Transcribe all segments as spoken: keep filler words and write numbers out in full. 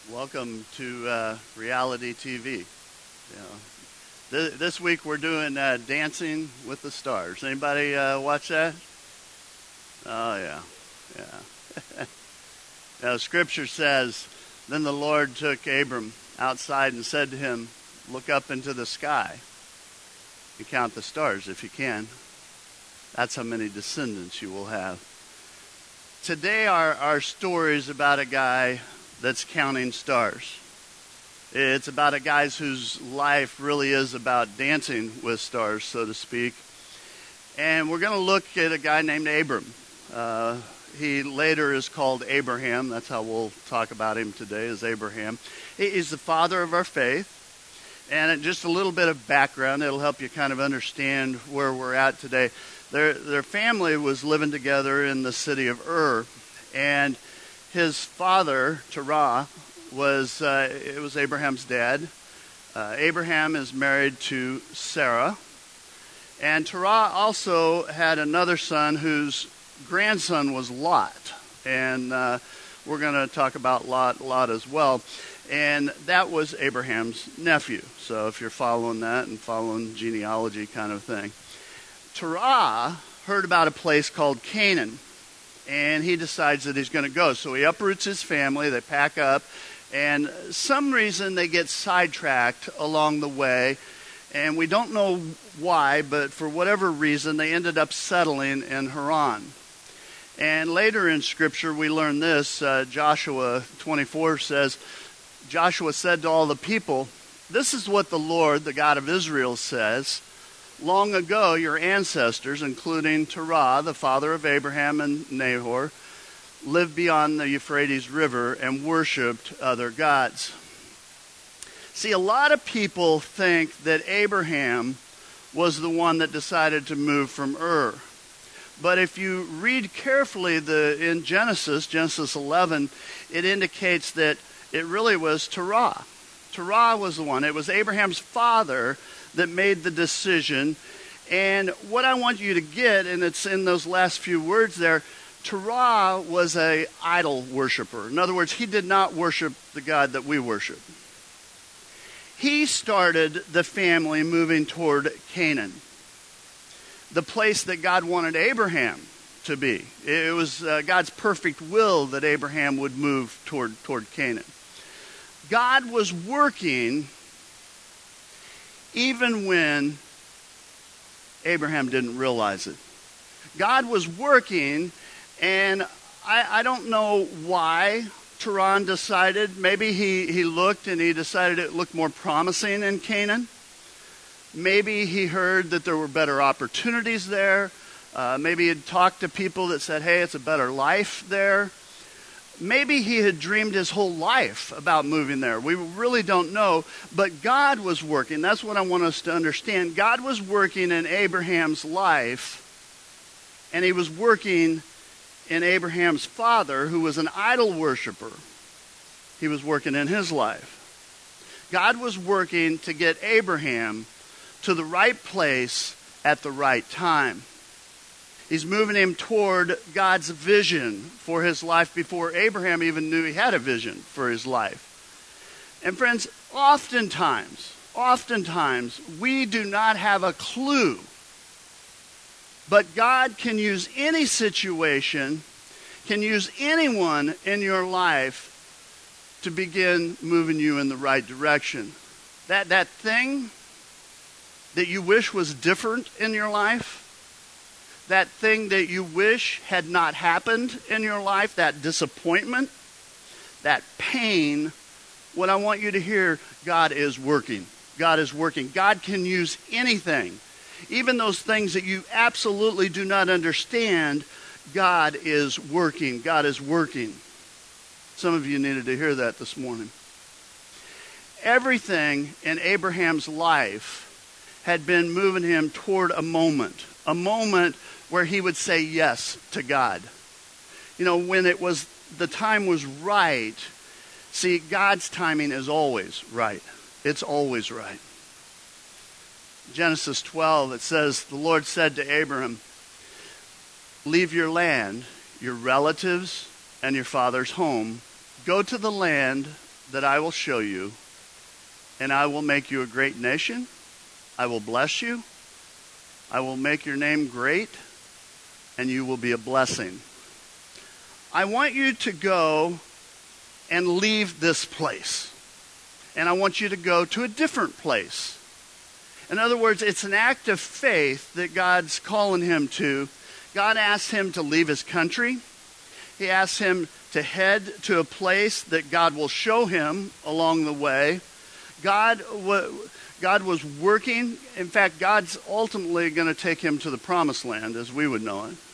Welcome to uh, reality T V. You know, th- this week we're doing uh, Dancing with the Stars. Anybody uh, watch that? Oh yeah, yeah. Now, Scripture says, "Then the Lord took Abram outside and said to him, 'Look up into the sky and count the stars if you can. That's how many descendants you will have.'" Today, our our story is about a guy that's counting stars. It's about a guy whose life really is about dancing with stars, so to speak. And we're going to look at a guy named Abram. Uh, he later is called Abraham. That's how we'll talk about him today, is Abraham. He's the father of our faith. And just a little bit of background, it'll help you kind of understand where we're at today. Their, their family was living together in the city of Ur. And his father, Terah, was uh, it was Abraham's dad. Uh, Abraham is married to Sarah. And Terah also had another son whose grandson was Lot. And uh, we're going to talk about Lot, Lot as well. And that was Abraham's nephew. So if you're following that and following genealogy kind of thing. Terah heard about a place called Canaan. And he decides that he's going to go. So he uproots his family, they pack up, and some reason they get sidetracked along the way. And we don't know why, but for whatever reason, they ended up settling in Haran. And later in Scripture, we learn this. Uh, Joshua twenty-four says, Joshua said to all the people, "This is what the Lord, the God of Israel, says. Long ago, your ancestors, including Terah, the father of Abraham and Nahor, lived beyond the Euphrates River and worshipped other gods." See, a lot of people think that Abraham was the one that decided to move from Ur. But if you read carefully the in Genesis, Genesis eleven, it indicates that it really was Terah. Terah was the one. It was Abraham's father that made the decision. And what I want you to get, and it's in those last few words there, Terah was an idol worshiper. In other words, he did not worship the God that we worship. He started the family moving toward Canaan, the place that God wanted Abraham to be. It was uh, God's perfect will that Abraham would move toward, toward Canaan. God was working even when Abraham didn't realize it. God was working, and I, I don't know why Terah decided. Maybe he, he looked and he decided it looked more promising in Canaan. Maybe he heard that there were better opportunities there. Uh, maybe he had talked to people that said, hey, it's a better life there. Maybe he had dreamed his whole life about moving there. We really don't know. But God was working. That's what I want us to understand. God was working in Abraham's life. And he was working in Abraham's father, who was an idol worshiper. He was working in his life. God was working to get Abraham to the right place at the right time. He's moving him toward God's vision for his life before Abraham even knew he had a vision for his life. And friends, oftentimes, oftentimes, we do not have a clue. But God can use any situation, can use anyone in your life to begin moving you in the right direction. That, that thing that you wish was different in your life, that thing that you wish had not happened in your life, that disappointment, that pain, what I want you to hear, God is working. God is working. God can use anything. Even those things that you absolutely do not understand, God is working. God is working. Some of you needed to hear that this morning. Everything in Abraham's life had been moving him toward a moment, a moment where he would say yes to God. You know, when it was, the time was right. See, God's timing is always right. It's always right. Genesis twelve, it says, the Lord said to Abram, "Leave your land, your relatives, and your father's home. Go to the land that I will show you, and I will make you a great nation. I will bless you. I will make your name great, and you will be a blessing. I want you to go and leave this place. And I want you to go to a different place. In other words, it's an act of faith that God's calling him to. God asks him to leave his country. He asks him to head to a place that God will show him along the way. God, God was working. In fact, God's ultimately going to take him to the promised land, as we would know it.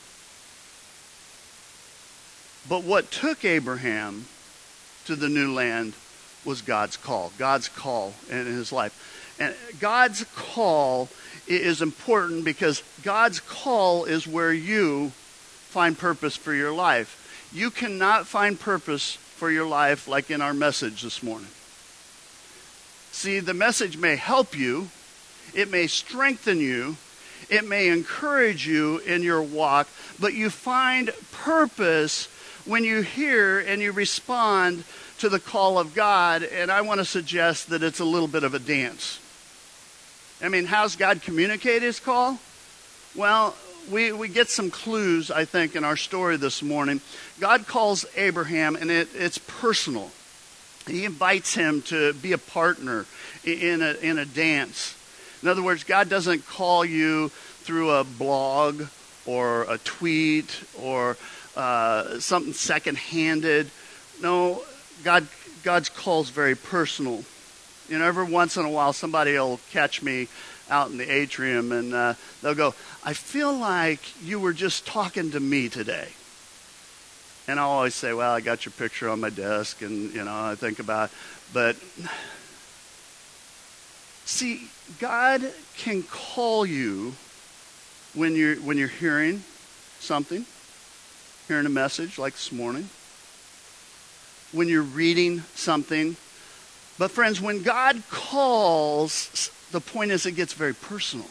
But what took Abraham to the new land was God's call. God's call in his life. And God's call is important because God's call is where you find purpose for your life. You cannot find purpose for your life like in our message this morning. See, the message may help you. It may strengthen you. It may encourage you in your walk. But you find purpose when you hear and you respond to the call of God. And I want to suggest that it's a little bit of a dance. I mean, how's God communicate his call? Well, we, we get some clues, I think, in our story this morning. God calls Abraham, and it, it's personal. He invites him to be a partner in a, in a dance. In other words, God doesn't call you through a blog or a tweet or uh, something second-handed. No, God, God's call is very personal. You know, every once in a while, somebody will catch me out in the atrium, and uh, they'll go, I feel like you were just talking to me today. And I'll always say, well, I got your picture on my desk, and, you know, I think about, but see, God can call you when you're, when you're hearing something, hearing a message like this morning, when you're reading something. But friends, when God calls, the point is it gets very personal.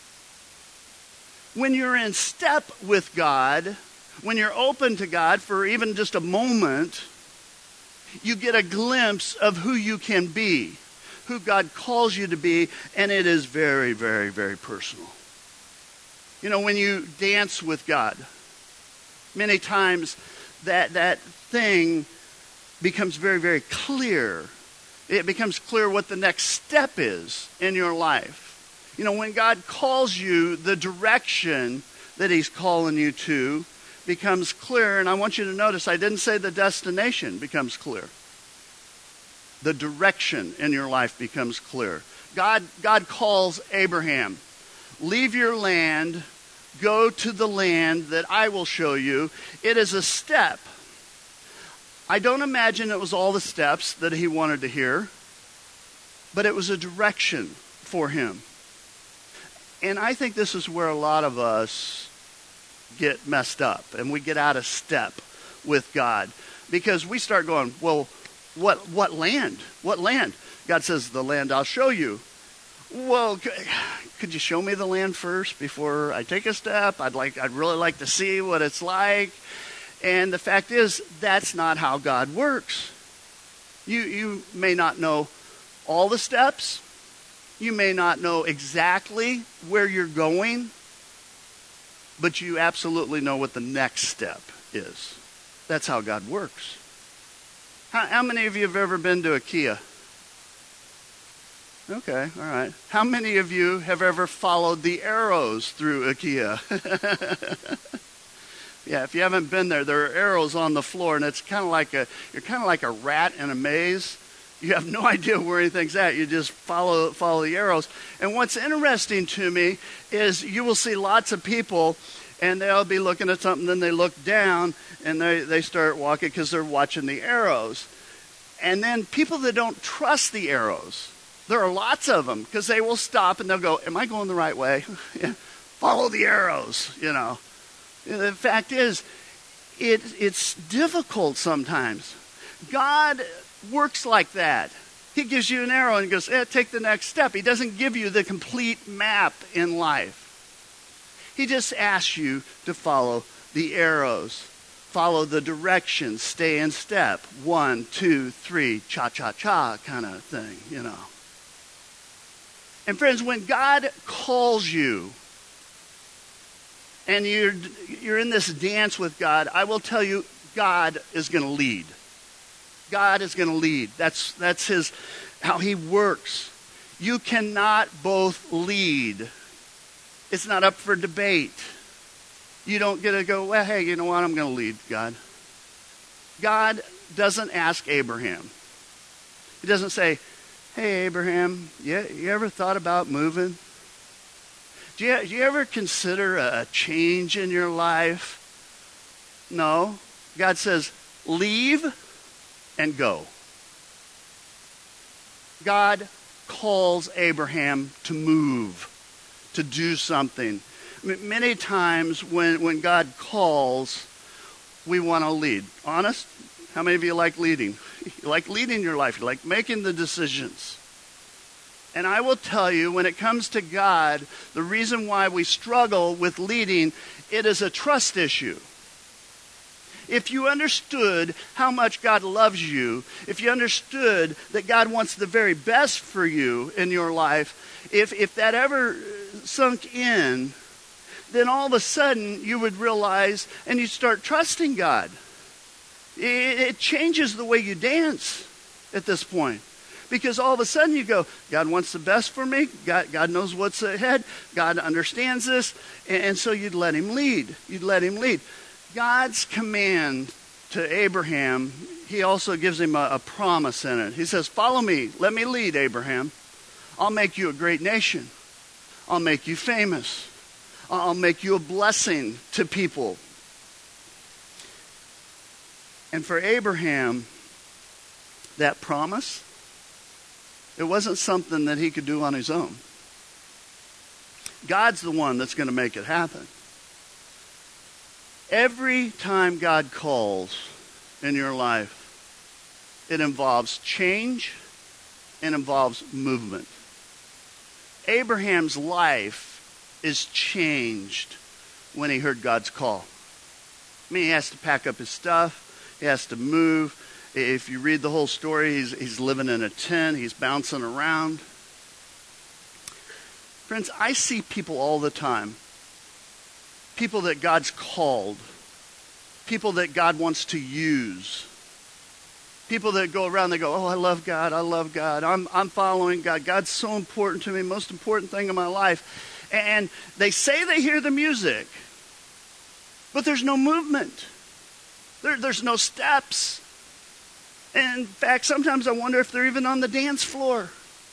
When you're in step with God, when you're open to God for even just a moment, you get a glimpse of who you can be, who God calls you to be, and it is very, very, very personal. You know, when you dance with God, many times that, that thing becomes very, very clear. It becomes clear what the next step is in your life. You know, when God calls you, the direction that he's calling you to becomes clear. And I want you to notice, I didn't say the destination becomes clear. The direction in your life becomes clear. God, God calls Abraham, leave your land, go to the land that I will show you. It is a step. I don't imagine it was all the steps that he wanted to hear, but it was a direction for him. And I think this is where a lot of us get messed up and we get out of step with God because we start going, well, what what land? What land? God says, the land I'll show you. Well, could you show me the land first before I take a step? I'd like, I'd really like to see what it's like. And the fact is, that's not how God works. You, you may not know all the steps. You may not know exactly where you're going. But you absolutely know what the next step is. That's how God works. How, how many of you have ever been to IKEA? Okay, all right. How many of you have ever followed the arrows through IKEA? Yeah, if you haven't been there, there are arrows on the floor, and it's kind of like a, you're kind of like a rat in a maze. You have no idea where anything's at. You just follow follow the arrows. And what's interesting to me is you will see lots of people, and they'll be looking at something, then they look down, and they, they start walking because they're watching the arrows. And then people that don't trust the arrows, there are lots of them, because they will stop, and they'll go, am I going the right way? Yeah. Follow the arrows, you know. The fact is, it, it's difficult sometimes. God works like that. He gives you an arrow and goes, eh, take the next step. He doesn't give you the complete map in life. He just asks you to follow the arrows. follow the directions, stay in step. One, two, three, cha-cha-cha kind of thing, you know. And friends, when God calls you and you're, you're in this dance with God, I will tell you, God is going to lead. God is going to lead. That's, that's his, how he works. You cannot both lead. It's not up for debate. You don't get to go, well, hey, you know what? I'm going to lead, God. God doesn't ask Abraham. He doesn't say, hey, Abraham, you, you ever thought about moving? Do you, do you ever consider a change in your life? No. God says, leave and go. God calls Abraham to move, to do something. Many times when, when God calls, we want to lead. Honest? How many of you like leading? You like leading your life. You like making the decisions. And I will tell you, when it comes to God, the reason why we struggle with leading, it is a trust issue. If you understood how much God loves you, if you understood that God wants the very best for you in your life, if, if that ever sunk in, then all of a sudden you would realize and you start trusting God. It, it changes the way you dance at this point. Because all of a sudden you go, God wants the best for me. God, God knows what's ahead. God understands this. And, and so you'd let him lead. You'd let him lead. God's command to Abraham, he also gives him a, a promise in it. He says, follow me. Let me lead, Abraham. I'll make you a great nation. I'll make you famous. I'll make you a blessing to people. And for Abraham, that promise, it wasn't something that he could do on his own. God's the one that's going to make it happen. Every time God calls in your life, it involves change and involves movement. Abraham's life is changed when he heard God's call. I mean, he has to pack up his stuff. He has to move. If you read the whole story, he's, he's living in a tent. He's bouncing around. Friends, I see people all the time. People that God's called. People that God wants to use. People that go around, they go, oh, I love God. I love God. I'm, I'm following God. God's so important to me. Most important thing in my life. And they say they hear the music, but there's no movement. There, there's no steps. And in fact, sometimes I wonder if they're even on the dance floor.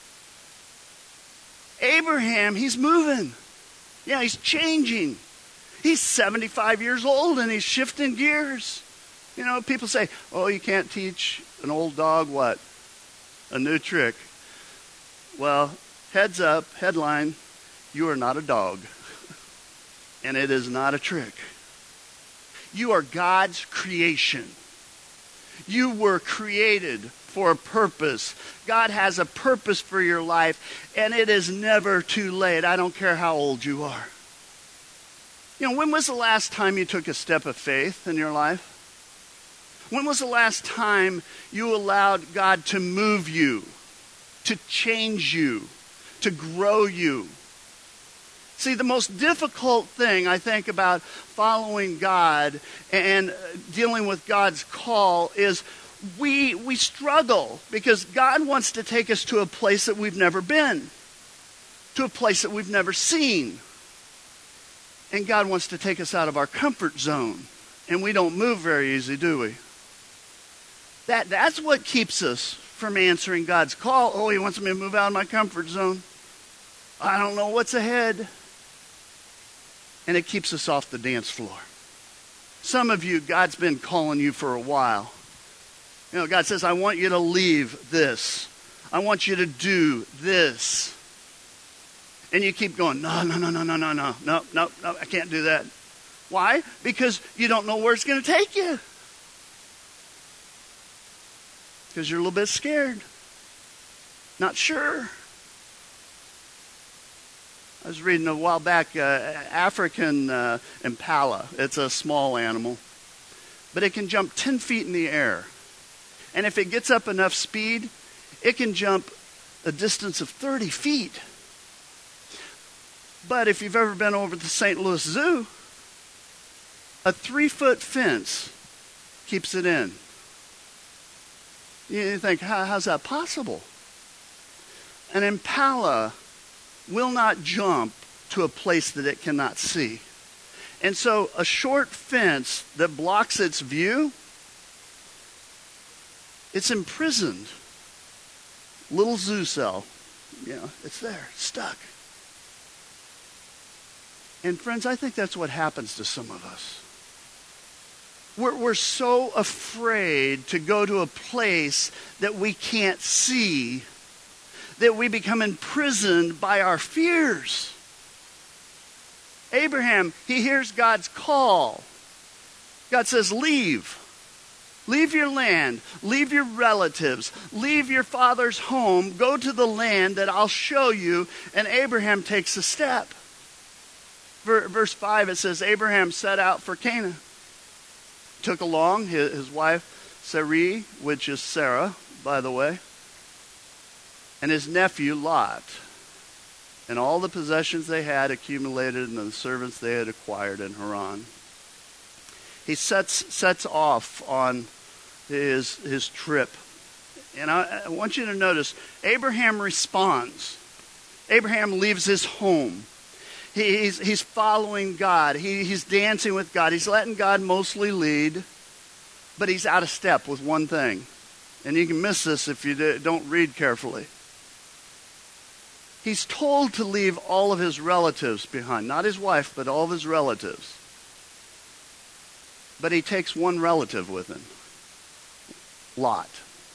Abraham, he's moving. Yeah, he's changing. He's seventy-five years old and he's shifting gears. You know, people say, oh, you can't teach an old dog what? A new trick. Well, heads up, headline, you are not a dog. And it is not a trick. You are God's creation. You were created for a purpose. God has a purpose for your life, and it is never too late. I don't care how old you are. You know, when was the last time you took a step of faith in your life? When was the last time you allowed God to move you, to change you, to grow you? See, the most difficult thing I think about following God and dealing with God's call is we we struggle because God wants to take us to a place that we've never been, to a place that we've never seen. And God wants to take us out of our comfort zone. And we don't move very easy, do we? That that's what keeps us from answering God's call. Oh, he wants me to move out of my comfort zone. I don't know what's ahead. And it keeps us off the dance floor. Some of you, God's been calling you for a while. You know, God says, I want you to leave this. I want you to do this. And you keep going, no, no, no, no, no, no, no, no, no, no, I can't do that. Why? Because you don't know where it's going to take you. Because you're a little bit scared. Not sure. I was reading a while back, uh, African uh, impala. It's a small animal. but it can jump ten feet in the air. And if it gets up enough speed, it can jump a distance of thirty feet. But if you've ever been over to Saint Louis Zoo, a three-foot fence keeps it in. You think, How, how's that possible? An impala will not jump to a place that it cannot see. And so a short fence that blocks its view, it's imprisoned. Little zoo cell, you know, it's there, stuck. And friends, I think that's what happens to some of us. We're, we're so afraid to go to a place that we can't see that we become imprisoned by our fears. Abraham, he hears God's call. God says, leave. Leave your land. Leave your relatives. Leave your father's home. Go to the land that I'll show you. And Abraham takes a step. Verse five, it says, Abraham set out for Canaan. Took along his, his wife Sarai, which is Sarah, by the way, and his nephew Lot, and all the possessions they had accumulated and the servants they had acquired in Haran. He sets sets off on his his trip. And I, I want you to notice, Abraham responds. Abraham leaves his home. He, he's, he's following God. He, he's dancing with God. He's letting God mostly lead, but he's out of step with one thing. And you can miss this if you don't read carefully. He's told to leave all of his relatives behind. Not his wife, but all of his relatives. But he takes one relative with him. Lot.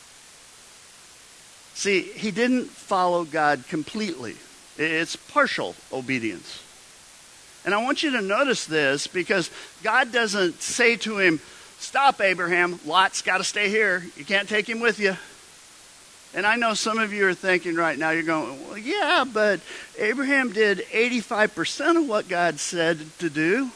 See, he didn't follow God completely. It's partial obedience. And I want you to notice this, because God doesn't say to him, stop, Abraham, Lot's got to stay here. You can't take him with you. And I know some of you are thinking right now, you're going, well, yeah, but Abraham did eighty-five percent of what God said to do.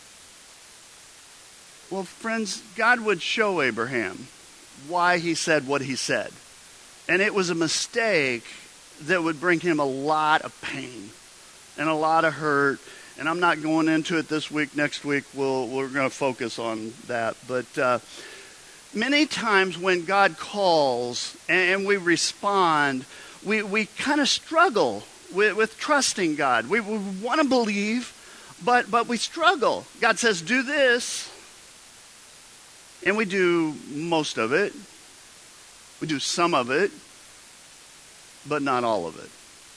Well, friends, God would show Abraham why he said what he said. And it was a mistake that would bring him a lot of pain and a lot of hurt. And I'm not going into it this week. Next week, we'll, we're going to focus on that. But uh, many times when God calls and we respond, we, we kind of struggle with, with trusting God. We, we want to believe, but, but we struggle. God says, do this. And we do most of it. We do some of it, but not all of it.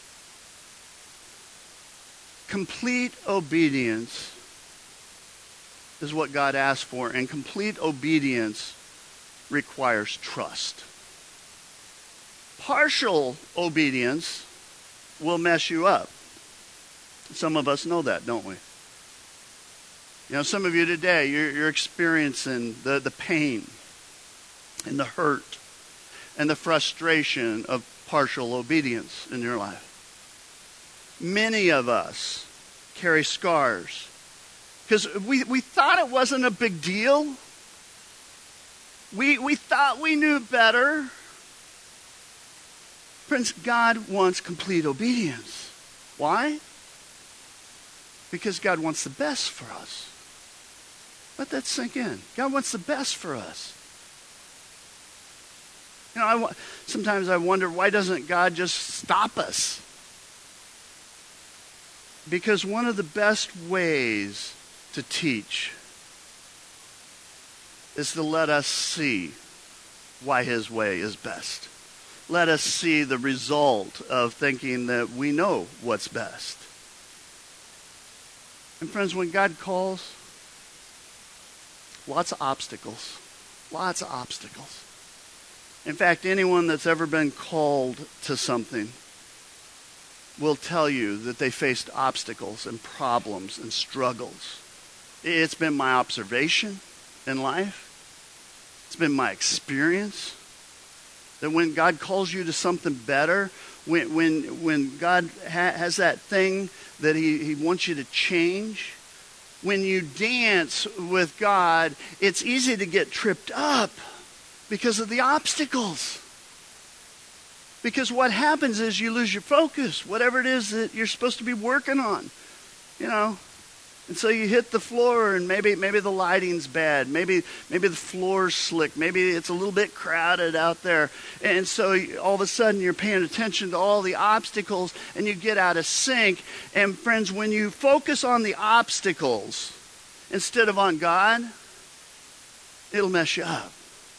Complete obedience is what God asks for, and complete obedience requires trust. Partial obedience will mess you up. Some of us know that, don't we? You know, some of you today, you're, you're experiencing the, the pain and the hurt and the frustration of partial obedience in your life. Many of us carry scars because we, we thought it wasn't a big deal. We, we thought we knew better. Friends, God wants complete obedience. Why? Because God wants the best for us. Let that sink in. God wants the best for us. You know, I, sometimes I wonder, why doesn't God just stop us? Because one of the best ways to teach is to let us see why his way is best. Let us see the result of thinking that we know what's best. And friends, when God calls, lots of obstacles. Lots of obstacles. In fact, anyone that's ever been called to something will tell you that they faced obstacles and problems and struggles. It's been my observation in life. It's been my experience that when God calls you to something better, when when when God ha- has that thing that he, he wants you to change, when you dance with God, it's easy to get tripped up because of the obstacles. Because what happens is you lose your focus, whatever it is that you're supposed to be working on, you know. And so you hit the floor, and maybe maybe the lighting's bad. Maybe maybe the floor's slick. Maybe it's a little bit crowded out there. And so you, all of a sudden you're paying attention to all the obstacles, and you get out of sync. And friends, when you focus on the obstacles instead of on God, it'll mess you up.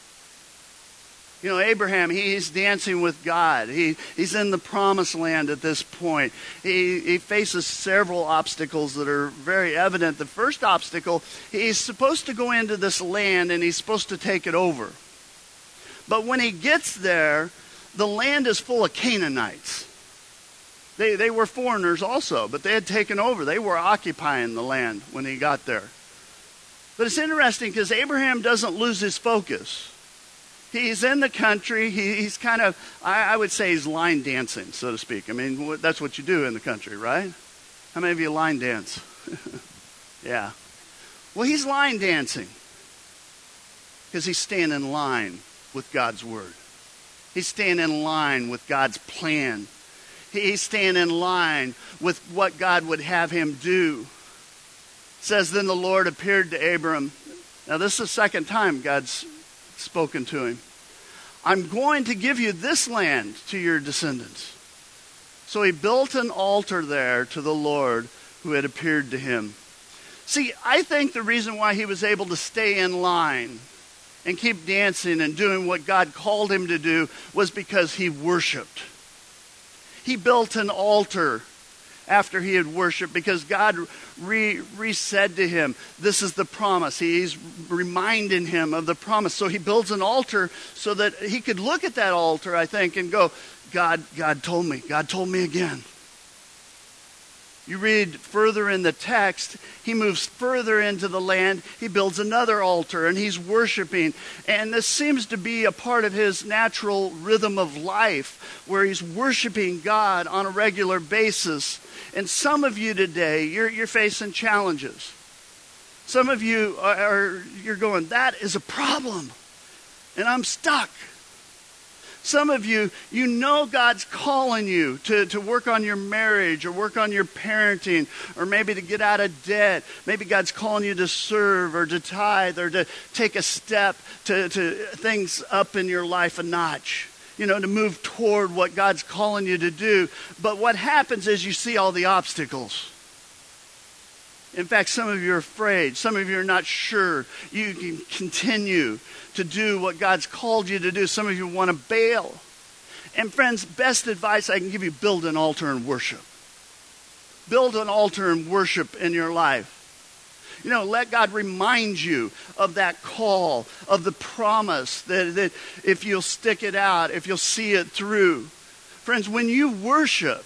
You know, Abraham, he's dancing with God. He, he's in the promised land at this point. He, he faces several obstacles that are very evident. The first obstacle, he's supposed to go into this land and he's supposed to take it over. But when he gets there, the land is full of Canaanites. They, they were foreigners also, but they had taken over. They were occupying the land when he got there. But it's interesting because Abraham doesn't lose his focus. He's in the country. He, he's kind of, I, I would say he's line dancing, so to speak. I mean, that's what you do in the country, right? How many of you line dance? Yeah. Well, he's line dancing because he's staying in line with God's word. He's staying in line with God's plan. He's staying in line with what God would have him do. It says, then the Lord appeared to Abram. Now, this is the second time God's spoken to him. I'm going to give you this land to your descendants. So he built an altar there to the Lord who had appeared to him. See, I think the reason why he was able to stay in line and keep dancing and doing what God called him to do was because he worshiped. He built an altar after he had worshiped because God re, re said to him, this is the promise. He's reminding him of the promise. So he builds an altar so that he could look at that altar, I think, and go, God, God told me. God told me again. You read further in the text, he moves further into the land. He builds another altar and he's worshiping. And this seems to be a part of his natural rhythm of life where he's worshiping God on a regular basis. And some of you today, you're, you're facing challenges. Some of you are, are you're going, that is a problem. And I'm stuck. Some of you, you know God's calling you to, to work on your marriage or work on your parenting or maybe to get out of debt. Maybe God's calling you to serve or to tithe or to take a step to, to things up in your life a notch. You know, to move toward what God's calling you to do. But what happens is you see all the obstacles. In fact, some of you are afraid. Some of you are not sure you can continue to do what God's called you to do. Some of you want to bail. And friends, best advice I can give you, build an altar and worship. Build an altar and worship in your life. You know, let God remind you of that call, of the promise that, that if you'll stick it out, if you'll see it through. Friends, when you worship,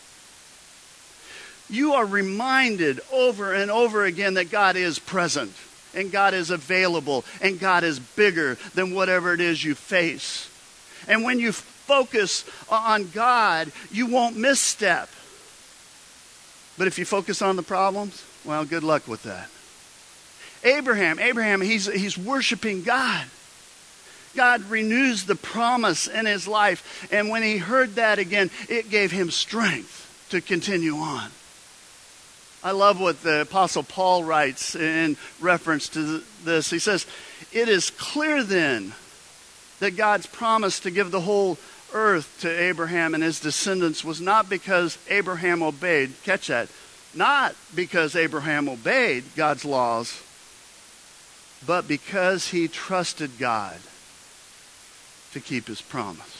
you are reminded over and over again that God is present and God is available and God is bigger than whatever it is you face. And when you focus on God, you won't misstep. But if you focus on the problems, well, good luck with that. Abraham, Abraham, he's, he's worshiping God. God renews the promise in his life. And when he heard that again, it gave him strength to continue on. I love what the Apostle Paul writes in reference to this. He says, it is clear then that God's promise to give the whole earth to Abraham and his descendants was not because Abraham obeyed, catch that, not because Abraham obeyed God's laws, but because he trusted God to keep his promise.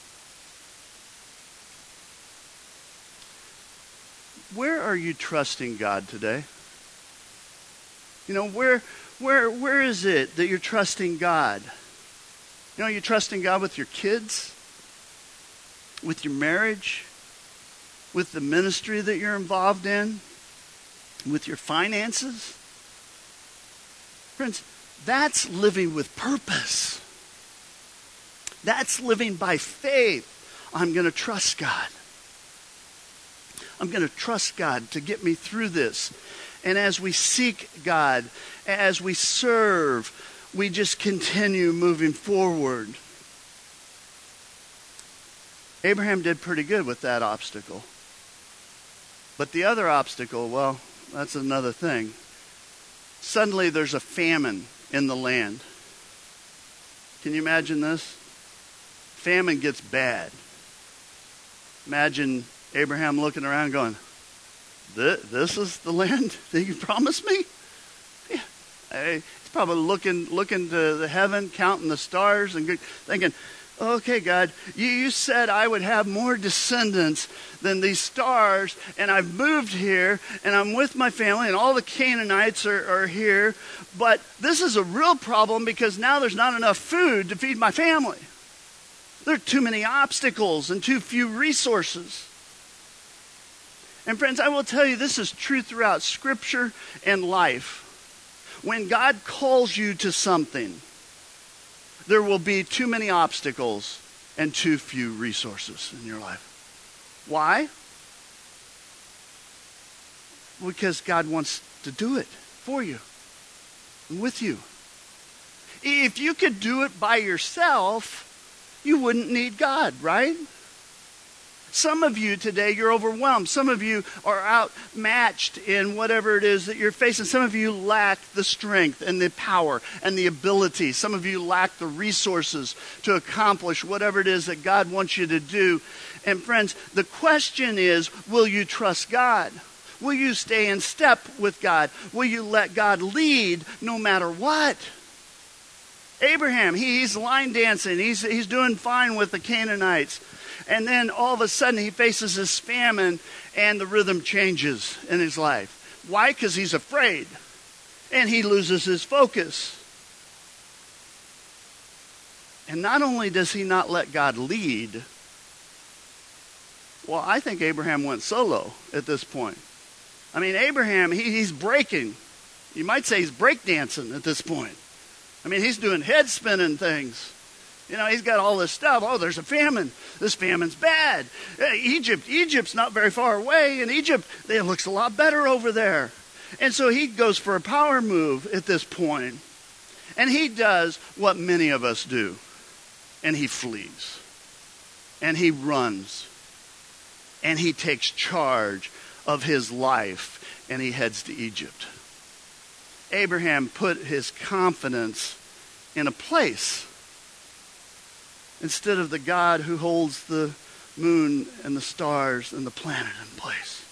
Where are you trusting God today? You know, where where where is it that you're trusting God? You know, you're trusting God with your kids, with your marriage, with the ministry that you're involved in, with your finances. Friends, that's living with purpose. That's living by faith. I'm going to trust God. I'm going to trust God to get me through this. And as we seek God, as we serve, we just continue moving forward. Abraham did pretty good with that obstacle. But the other obstacle, well, that's another thing. Suddenly there's a famine in the land. Can you imagine this? Famine gets bad. Imagine Abraham looking around going, this is the land that you promised me? Yeah. He's probably looking looking to the heaven, counting the stars and thinking, okay, God, you, you said I would have more descendants than these stars, and I've moved here, and I'm with my family, and all the Canaanites are, are here, but this is a real problem because now there's not enough food to feed my family. There are too many obstacles and too few resources. And friends, I will tell you, this is true throughout Scripture and life. When God calls you to something, there will be too many obstacles and too few resources in your life. Why? Because God wants to do it for you and with you. If you could do it by yourself, you wouldn't need God, right? Some of you today, you're overwhelmed. Some of you are outmatched in whatever it is that you're facing. Some of you lack the strength and the power and the ability. Some of you lack the resources to accomplish whatever it is that God wants you to do. And friends, the question is, will you trust God? Will you stay in step with God? Will you let God lead no matter what? Abraham, he, he's line dancing. He's, he's doing fine with the Canaanites. And then all of a sudden he faces this famine and the rhythm changes in his life. Why? Because he's afraid. And he loses his focus. And not only does he not let God lead, well, I think Abraham went solo at this point. I mean, Abraham, he, he's breaking. You might say he's breakdancing at this point. I mean, he's doing head spinning things. You know, he's got all this stuff. Oh, there's a famine. This famine's bad. Egypt, Egypt's not very far away. In Egypt, it looks a lot better over there. And so he goes for a power move at this point. And he does what many of us do. And he flees. And he runs. And he takes charge of his life. And he heads to Egypt. Abraham put his confidence in a place instead of the God who holds the moon and the stars and the planet in place.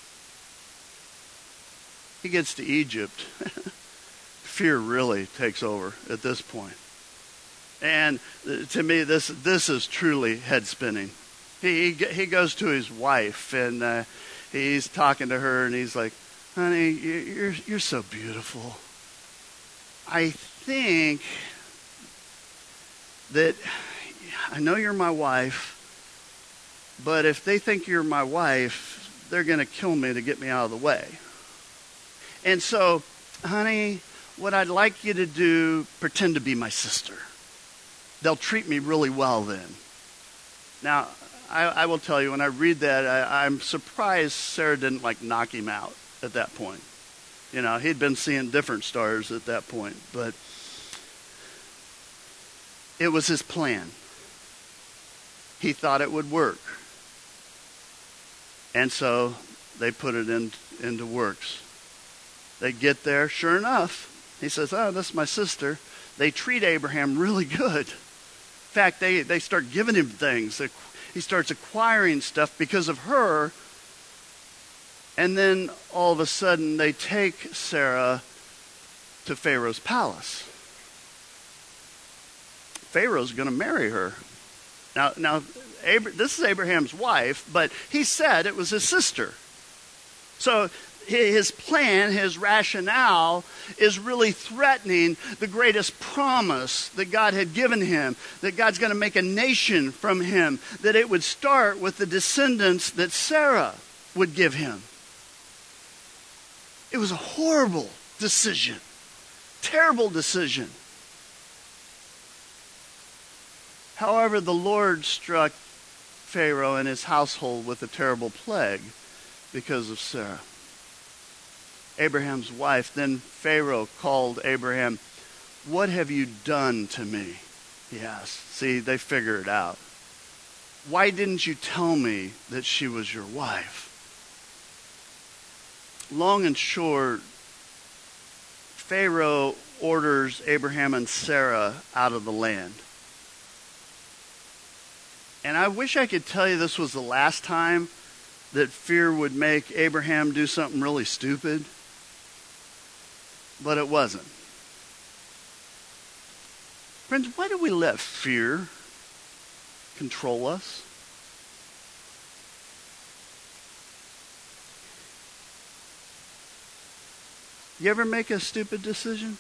He gets to Egypt. Fear really takes over at this point. And to me, this this is truly head spinning. He he goes to his wife and uh, he's talking to her and he's like, "Honey, you're you're so beautiful. I think that I know you're my wife, but if they think you're my wife, they're going to kill me to get me out of the way. And so, honey, what I'd like you to do, pretend to be my sister. They'll treat me really well then." Now, I, I will tell you, when I read that, I, I'm surprised Sarah didn't like knock him out at that point. You know, he'd been seeing different stars at that point, but it was his plan. He thought it would work. And so they put it in, into works. They get there, sure enough, he says, "Oh, this is my sister." They treat Abraham really good. In fact, they, they start giving him things. They, he starts acquiring stuff because of her. And then all of a sudden they take Sarah to Pharaoh's palace. Pharaoh's going to marry her. Now, now, Ab- this is Abraham's wife, but he said it was his sister. So his plan, his rationale, is really threatening the greatest promise that God had given him, that God's going to make a nation from him, that it would start with the descendants that Sarah would give him. It was a horrible decision, terrible decision. However, the Lord struck Pharaoh and his household with a terrible plague because of Sarah. Abraham's wife. Then Pharaoh called Abraham. "What have you done to me?" he asked. See, they figure it out. "Why didn't you tell me that she was your wife?" Long and short, Pharaoh orders Abraham and Sarah out of the land. And I wish I could tell you this was the last time that fear would make Abraham do something really stupid. But it wasn't. Friends, why do we let fear control us? You ever make a stupid decision?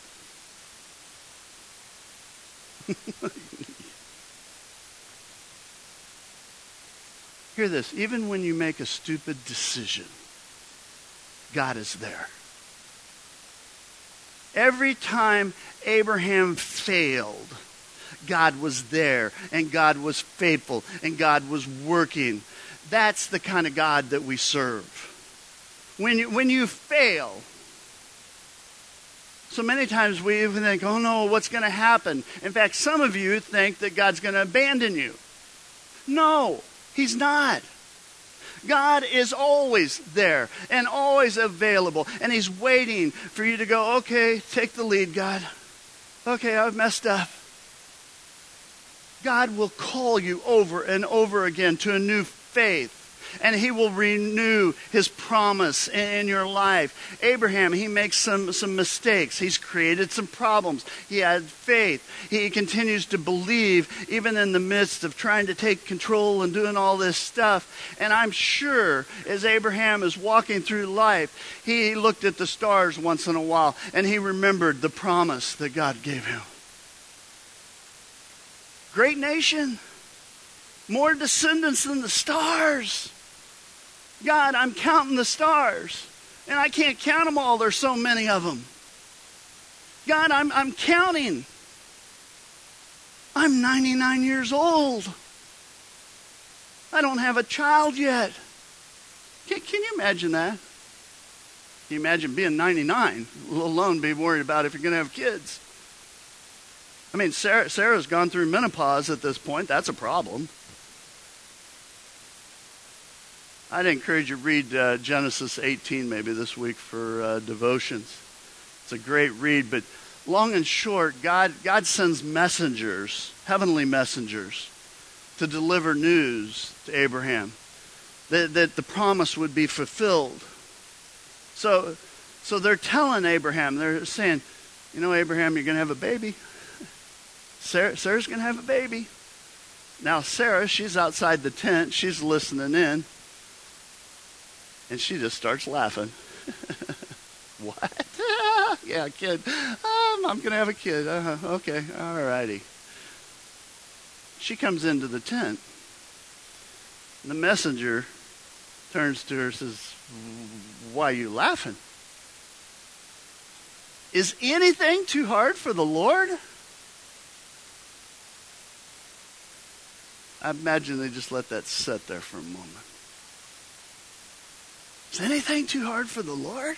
Hear this. Even when you make a stupid decision, God is there. Every time Abraham failed, God was there, and God was faithful, and God was working. That's the kind of God that we serve. When you, when you fail, so many times we even think, oh no, what's going to happen? In fact, some of you think that God's going to abandon you. No, He's not. God is always there and always available. And He's waiting for you to go, okay, take the lead, God. Okay, I've messed up. God will call you over and over again to a new faith. And He will renew His promise in your life. Abraham, he makes some, some mistakes. He's created some problems. He had faith. He continues to believe even in the midst of trying to take control and doing all this stuff. And I'm sure as Abraham is walking through life, he looked at the stars once in a while and he remembered the promise that God gave him. Great nation, more descendants than the stars. God, I'm counting the stars, and I can't count them all. There's so many of them. God, I'm, I'm counting. I'm ninety-nine years old. I don't have a child yet. Can, can you imagine that? Can you imagine being ninety-nine, let alone be worried about if you're going to have kids? I mean, Sarah, Sarah's gone through menopause at this point. That's a problem. I'd encourage you to read uh, Genesis eighteen maybe this week for uh, devotions. It's a great read, but long and short, God, God sends messengers, heavenly messengers, to deliver news to Abraham, that, that the promise would be fulfilled. So, so they're telling Abraham, they're saying, you know, Abraham, you're going to have a baby. Sarah, Sarah's going to have a baby. Now, Sarah, she's outside the tent. She's listening in. And she just starts laughing. What? Yeah, kid. Um, I'm going to have a kid. Uh-huh. Okay, all righty. She comes into the tent. And the messenger turns to her and says, why are you laughing? Is anything too hard for the Lord? I imagine they just let that sit there for a moment. Is anything too hard for the Lord?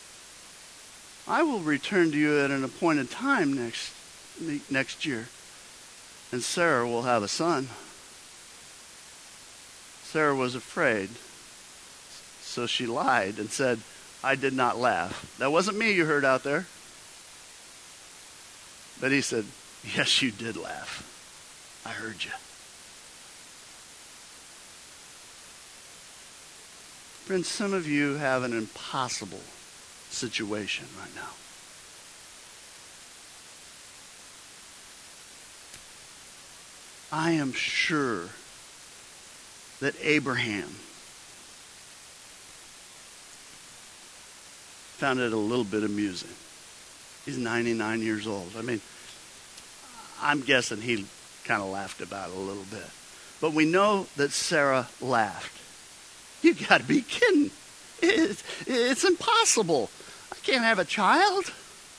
I will return to you at an appointed time next next year, and Sarah will have a son. Sarah was afraid, so she lied and said, I did not laugh. That wasn't me you heard out there. But he said, yes, you did laugh. I heard you. Friends, some of you have an impossible situation right now. I am sure that Abraham found it a little bit amusing. He's ninety-nine years old. I mean, I'm guessing he kind of laughed about it a little bit. But we know that Sarah laughed. You got to be kidding. It's, it's impossible. I can't have a child.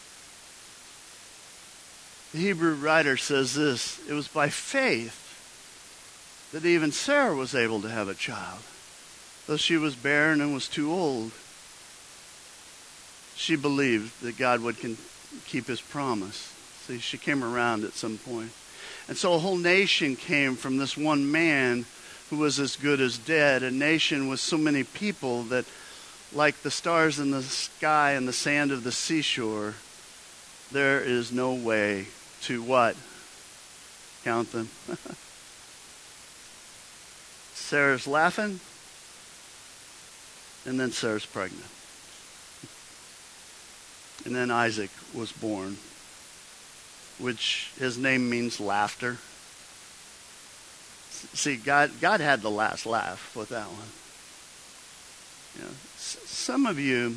The Hebrew writer says this, it was by faith that even Sarah was able to have a child, though she was barren and was too old. she believed that God would can keep his promise. See, she came around at some point. And so a whole nation came from this one man who was as good as dead. A nation with so many people that, like the stars in the sky and the sand of the seashore, there is no way to what? Count them. Sarah's laughing, and then Sarah's pregnant. And then Isaac was born, which his name means laughter. See, God, God had the last laugh with that one. You know, s- some of you,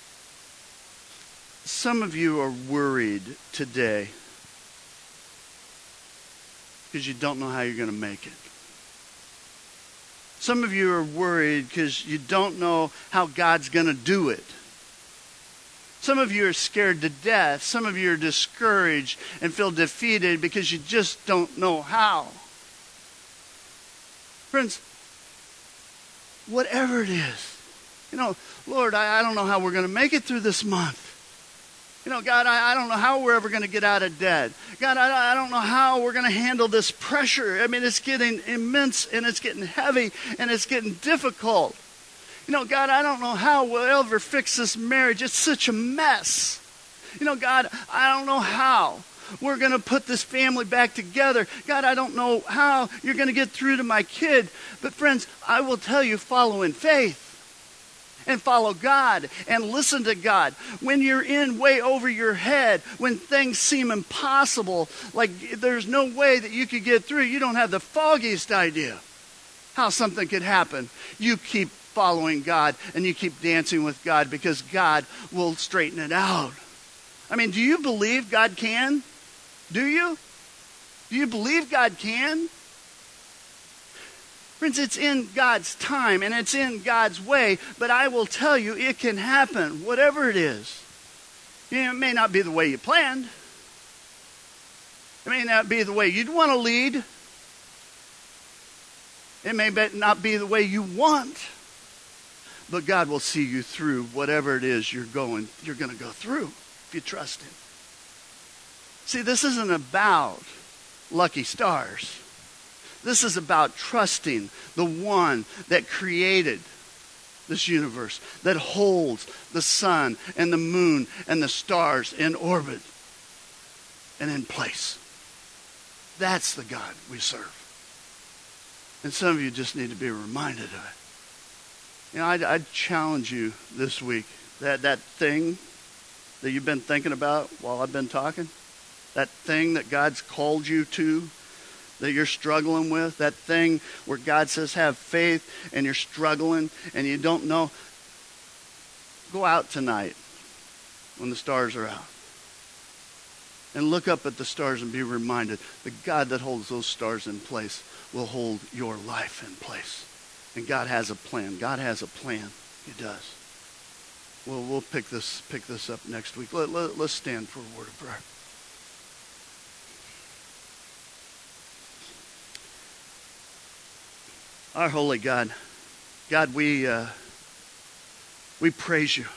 some of you are worried today because you don't know how you're going to make it. Some of you are worried because you don't know how God's going to do it. Some of you are scared to death. Some of you are discouraged and feel defeated because you just don't know how. Friends, whatever it is, you know, Lord, I, I don't know how we're going to make it through this month. You know, God, I, I don't know how we're ever going to get out of debt. God, I, I don't know how we're going to handle this pressure. I mean, it's getting immense and it's getting heavy and it's getting difficult. You know, God, I don't know how we'll ever fix this marriage. It's such a mess. You know, God, I don't know how we're going to put this family back together. God, I don't know how you're going to get through to my kid. But friends, I will tell you, follow in faith. And follow God and listen to God. When you're in way over your head, when things seem impossible, like there's no way that you could get through, you don't have the foggiest idea how something could happen. You keep following God and you keep dancing with God because God will straighten it out. I mean, do you believe God can? Do you? Do you believe God can? Friends, it's in God's time and it's in God's way, but I will tell you it can happen, whatever it is. You know, it may not be the way you planned. It may not be the way you'd want to lead. It may not be the way you want. But God will see you through whatever it is you're going, you're going to go through if you trust him. See, this isn't about lucky stars. This is about trusting the one that created this universe, that holds the sun and the moon and the stars in orbit and in place. That's the God we serve. And some of you just need to be reminded of it. You know, I'd, I'd challenge you this week, that, that thing that you've been thinking about while I've been talking, that thing that God's called you to, that you're struggling with, that thing where God says have faith and you're struggling and you don't know, go out tonight when the stars are out and look up at the stars and be reminded the God that holds those stars in place will hold your life in place. And God has a plan. God has a plan. He does. Well, we'll pick this pick this up next week. Let, let, let's stand for a word of prayer. Our holy God, God, we uh, we praise you.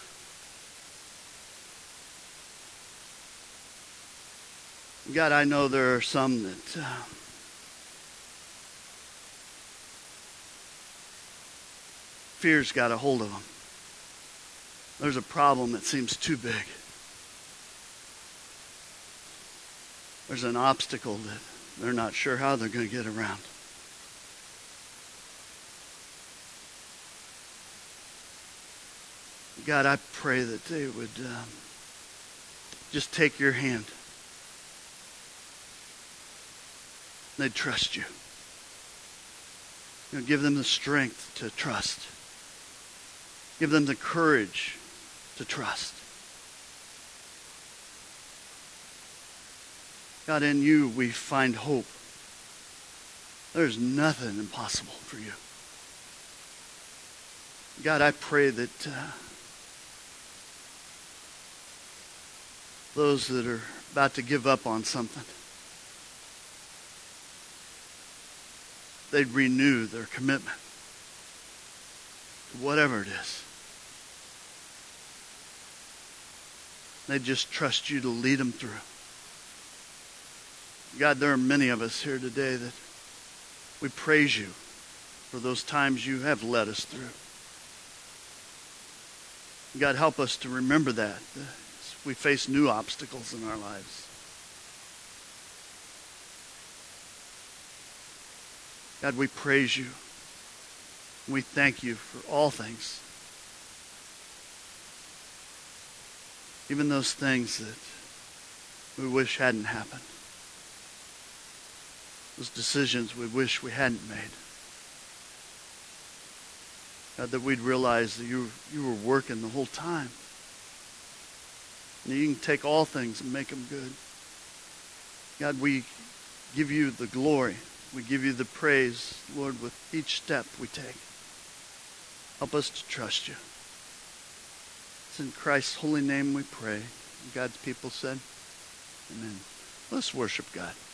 God, I know there are some that uh, fear's got a hold of them. There's a problem that seems too big. There's an obstacle that they're not sure how they're going to get around. God, I pray that they would um, just take your hand. They'd trust you. You know, give them the strength to trust. Give them the courage to trust. God, in you we find hope. There's nothing impossible for you. God, I pray that uh, those that are about to give up on something, they'd renew their commitment to whatever it is. They just trust you to lead them through. God, there are many of us here today that we praise you for those times you have led us through. God, help us to remember that as we face new obstacles in our lives. God, we praise you. We thank you for all things. Even those things that we wish hadn't happened. Those decisions we wish we hadn't made. God, that we'd realize that you, you were working the whole time. And you can take all things and make them good. God, we give you the glory. We give you the praise, Lord, with each step we take. Help us to trust you. It's in Christ's holy name we pray. And God's people said, amen. Let's worship God.